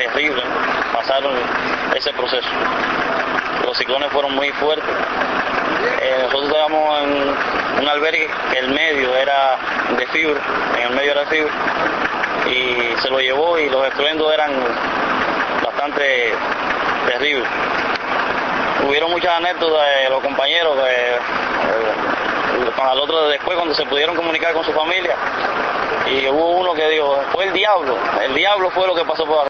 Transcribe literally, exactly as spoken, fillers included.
terrible, ¿no? Pasaron ese proceso. Los ciclones fueron muy fuertes. Eh, nosotros estábamos en un albergue que el medio era de fibra, en el medio era de fibra, y se lo llevó y los estruendos eran bastante terribles. Hubieron muchas anécdotas de los compañeros que eh, para el otro después cuando se pudieron comunicar con su familia, y hubo uno que dijo, fue el diablo, el diablo fue lo que pasó por acá.